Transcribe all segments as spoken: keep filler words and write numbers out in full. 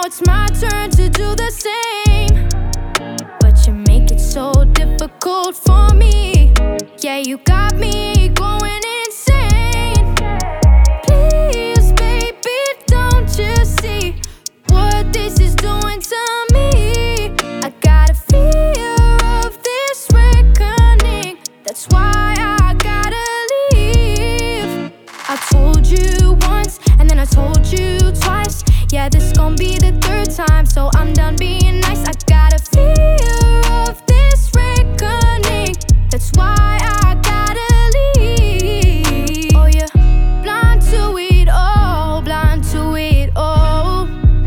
it's my turn to do the same. But you make it so difficult for me. Yeah, you got me going insane. Please, baby, don't you see what this is doing to me? I got a fear of this reckoning. That's why I gotta leave. I told you once, and then I told you twice. Yeah, this gon' be the third time, so I'm done being nice. I got a fear of this reckoning. That's why I gotta leave. Oh yeah, blind to it all, blind to it all.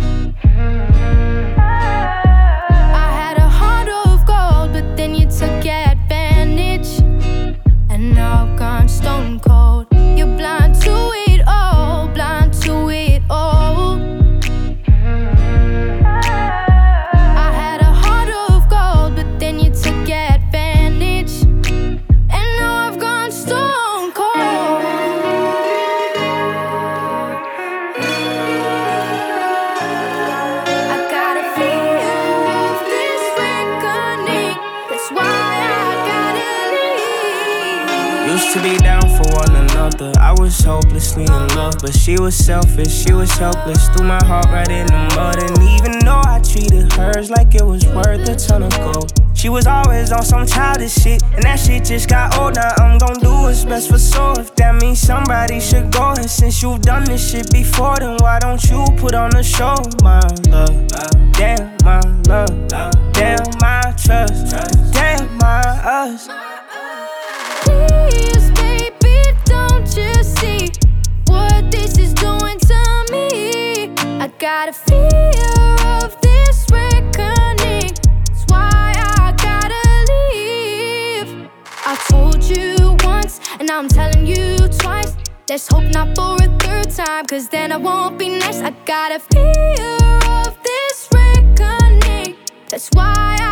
I had a heart of gold, but then you took advantage, and now I've gone stone cold. You're blind to it all, blind to it all. I had a heart of gold, but then you took advantage, and now I've gone stone cold. I got a fear of this reckoning. That's why I gotta leave. Used to be down for one another. I was hopelessly in love, but she was selfish, she was helpless. Threw my heart right in the mud, and even though I treated hers like it was worth a ton of gold, she was always on some childish shit, and that shit just got old. Now I'm gon' do what's best for soul. If that means somebody should go, and since you've done this shit before, then why don't you put on a show, my love? Damn, my love. Damn, my trust. Damn, my us. Please, baby, don't you see what this is doing to me? I got a fear of this reckoning. That's why I gotta leave. I told you once, and now I'm telling you twice. Let's hope not for a third time, cause then I won't be nice. I got a fear of this reckoning. That's why